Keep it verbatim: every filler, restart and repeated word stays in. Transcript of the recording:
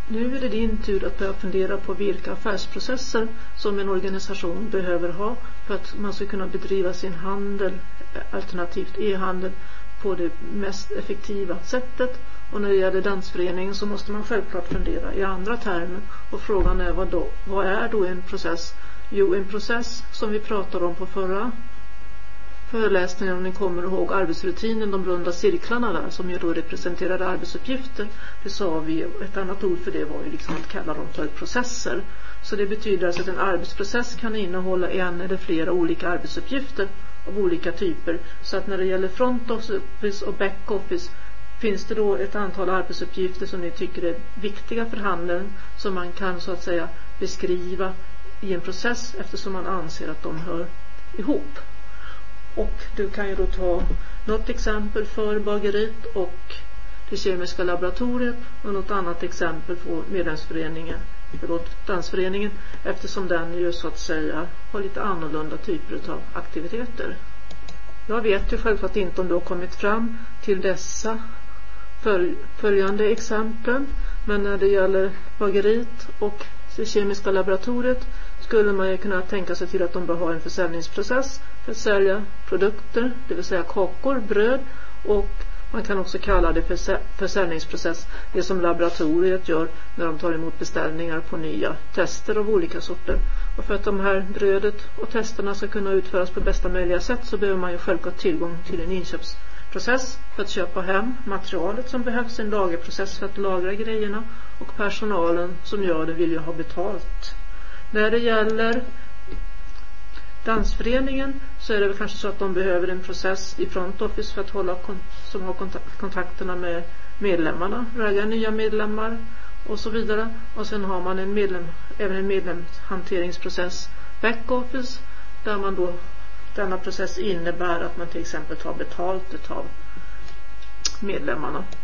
Nu är det din tur att börja fundera på vilka affärsprocesser som en organisation behöver ha för att man ska kunna bedriva sin handel, alternativt e-handel, på det mest effektiva sättet. Och när det gäller dansföreningen så måste man självklart fundera i andra termer. Och frågan är vad, då, vad är då en process? Jo, en process som vi pratade om på förra föreläsningen, om ni kommer ihåg arbetsrutinen, de runda cirklarna där som ju då representerade arbetsuppgifter. Det sa vi, ett annat ord för det var ju liksom att kalla dem för processer. Så det betyder alltså att en arbetsprocess kan innehålla en eller flera olika arbetsuppgifter av olika typer. Så att när det gäller front office och back office finns det då ett antal arbetsuppgifter som ni tycker är viktiga för handeln som man kan så att säga beskriva i en process eftersom man anser att de hör ihop. Och du kan ju då ta något exempel för bageriet och det kemiska laboratoriet och något annat exempel på medlemsföreningen, förlåt, dansföreningen, eftersom den ju så att säga har lite annorlunda typer av aktiviteter. Jag vet ju självklart inte om du har kommit fram till dessa följande exempel, men när det gäller bageriet och det kemiska laboratoriet skulle man ju kunna tänka sig till att de bör ha en försäljningsprocess för att sälja produkter, det vill säga kakor, bröd, och man kan också kalla det för försäljningsprocess, det som laboratoriet gör när de tar emot beställningar på nya tester av olika sorter. Och för att de här brödet och testerna ska kunna utföras på bästa möjliga sätt så behöver man ju självklart tillgång till en inköpsprocess för att köpa hem materialet som behövs, en lagerprocess för att lagra grejerna, och personalen som gör det vill ju ha betalt. När det gäller dansföreningen så är det väl kanske så att de behöver en process i front office för att hålla som har kontakterna med medlemmarna, ragga nya medlemmar och så vidare. Och sen har man en medlem, även en medlemshanteringsprocess back office där man då, denna process innebär att man till exempel tar betalt av medlemmarna.